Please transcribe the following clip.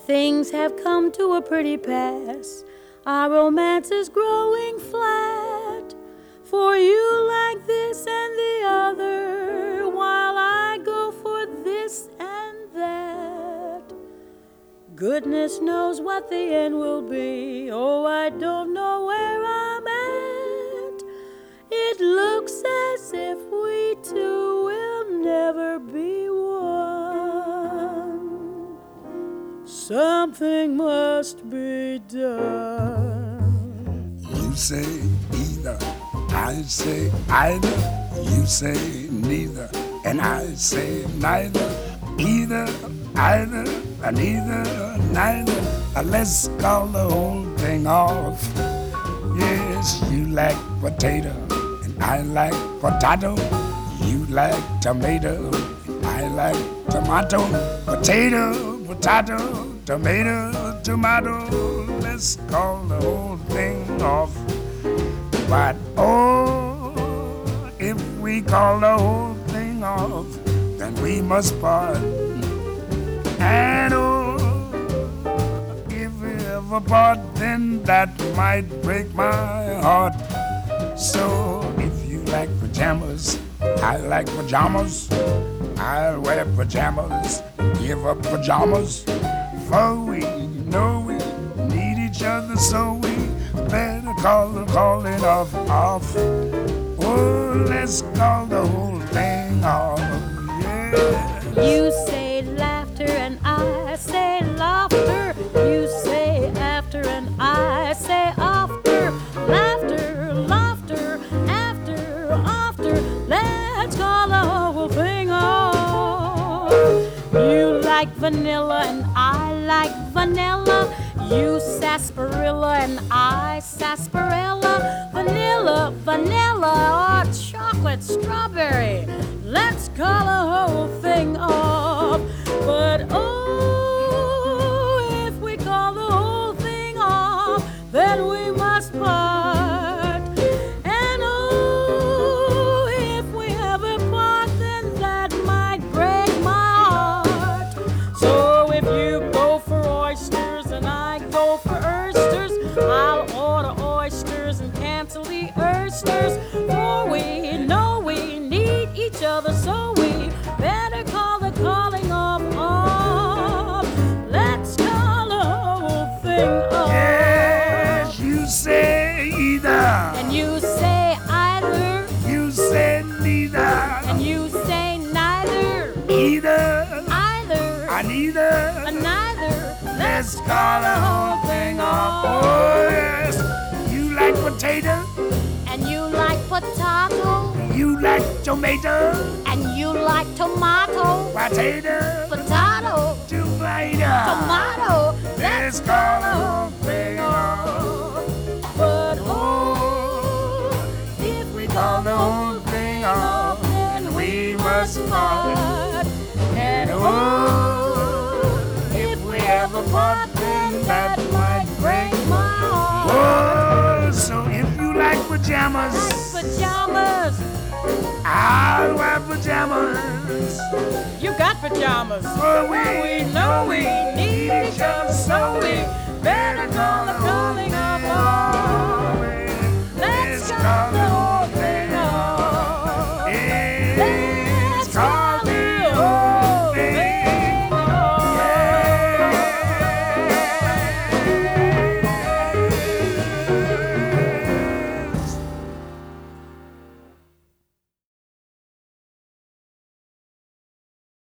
Things have come to a pretty pass. Our romance is growing flat. For you like this and the other, while I go for this and that. Goodness knows what the end will be. Oh, I don't know where I'm at. It looks as if we two will never be one. Something must be done. You say either, I say either. You say neither, and I say neither. Either, either, neither, neither. Let's call the whole thing off. Yes, you like potato, and I like potato. You like tomato, and I like tomato. Potato, potato, tomato, tomato. Let's call the whole thing off. But oh, if we call the whole thing off, then we must part. And oh, if we ever part, then that might break my heart. So if you like pajamas, I like pajamas. I'll wear pajamas, give up pajamas. For we know we need each other, so we better call it off. Oh, let's call the whole thing off. Yeah. You say laughter and I say laughter. You say after and I say after. Laughter, laughter, after. Let's call the whole thing off. You like vanilla and I like vanilla. You sarsaparilla and I sarsaparilla. Vanilla, vanilla, or chocolate strawberry. Let's call the whole thing off. But oh, if we call the whole thing off, then we must part. And oh, if we ever part, then that might break my heart. So if you go for oysters and I go for oysters, I'll order oysters and cancel the oysters. For we know we need each other, so we better call the calling off. Let's call the whole thing off. Yes, you say either, And you say either, you say neither. and you say neither. Either, Either, neither. neither. Let's call the whole thing off. Oh yes, you like potato, And you like potato, you like tomato, and you like tomato, potato, potato, tomato. tomato. Let's call the whole thing off. But Oh, if we call the whole thing off, then we must part. And oh, if we ever part, then that might break my heart. Oh, so if you like pajamas, pajamas, I'll wear pajamas. you got pajamas. For we know we need each other, so we better call the calling